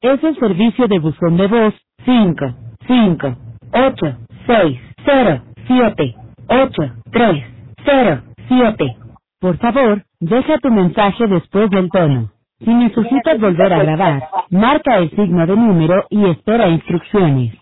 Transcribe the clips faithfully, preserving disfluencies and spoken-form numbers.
Es el servicio de buzón de voz cinco cinco ocho seis cero siete ocho tres cero siete. Por favor, deja tu mensaje después del tono. Si necesitas volver a grabar, marca el signo de número y espera instrucciones.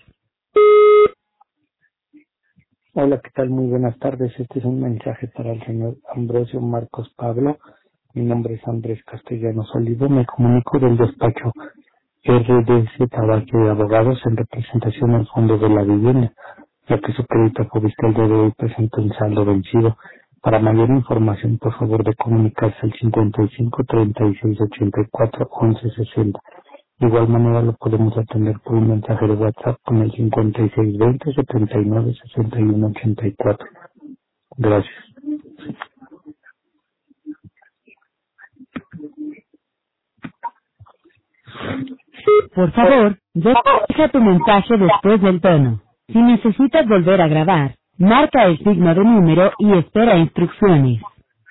Hola, ¿qué tal? Muy buenas tardes. Este es un mensaje para el señor Ambrosio Marcos Pablo. Mi nombre es Andrés Castellanos Olivo. Me comunico del despacho R D C Tabaque de Abogados en representación al Fondo de la Vivienda, ya que su crédito fue visto el día de hoy presenta un saldo vencido. Para mayor información, por favor, de comunicarse al cincuenta y cinco treinta y seis ochenta y cuatro once sesenta. De igual manera lo podemos atender por un mensaje de WhatsApp con el cincuenta y seis veinte setenta y nueve sesenta y uno ochenta y cuatro. Gracias. Por favor, deja tu mensaje después del tono. Si necesitas volver a grabar, marca el signo de número y espera instrucciones.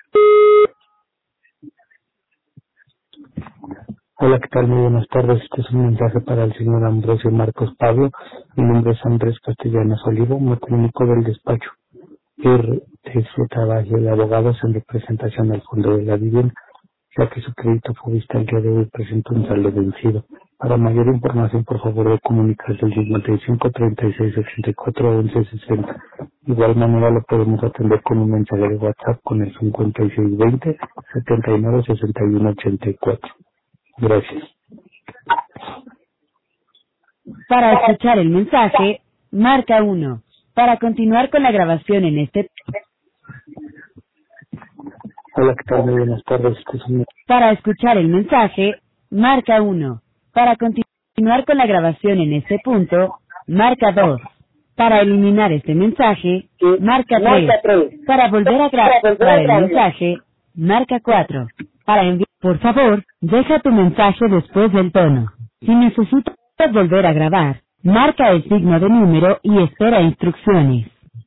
Hola, ¿qué tal? Muy buenas tardes. Este es un mensaje para el señor Ambrosio Marcos Pablo. Mi nombre es Andrés Castellanos Olivo. Me comunico del despacho R T C Tabaque de Abogados en representación al Fondo de la Vivienda, ya que su crédito fue visto el día de hoy presenta un saldo vencido. Para mayor información, por favor, de comunicarse al cincuenta y cinco treinta y seis ochenta y cuatro once sesenta. De igual manera lo podemos atender con un mensaje de WhatsApp con el cincuenta y seis veinte setenta y nueve sesenta y uno ochenta y cuatro. Gracias. Para escuchar el mensaje, marca uno. Para continuar con la grabación en este... Hola, ¿qué tal? Muy buenas tardes. Este es un... Para escuchar el mensaje, marca uno. Para continuar con la grabación en este punto, marca dos. Para eliminar este mensaje, marca tres. Para volver a grabar el mensaje, marca cuatro. Para enviar, por favor, deja tu mensaje después del tono. Si necesitas volver a grabar, marca el signo de número y espera instrucciones.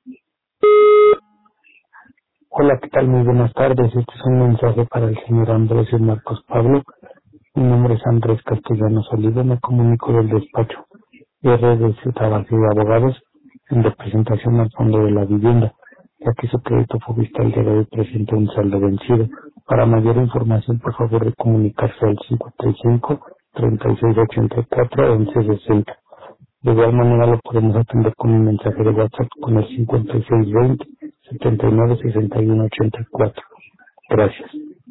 Hola, ¿qué tal? Muy buenas tardes. Este es un mensaje para el señor Ambrosio Marcos Pablo. Mi nombre es Andrés Castellanos Olivo. Me comunico del despacho R D C Tabaque de Abogados en representación al Fondo de la Vivienda, ya que su crédito fue visto el día de hoy presenta un saldo vencido. Para mayor información, por favor, de comunicarse al cincuenta y cinco treinta y seis ochenta y cuatro once sesenta. De igual manera lo podemos atender con un mensaje de WhatsApp con el cincuenta y seis veinte setenta y nueve sesenta y uno ochenta y cuatro. Gracias.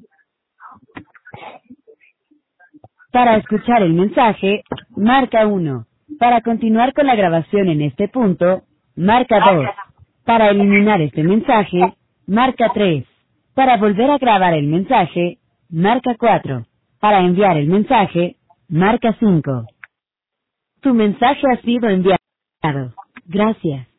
Para escuchar el mensaje, marca uno. Para continuar con la grabación en este punto, marca dos. Para eliminar este mensaje, marca tres. Para volver a grabar el mensaje, marca cuatro. Para enviar el mensaje, marca cinco. Tu mensaje ha sido enviado. Gracias.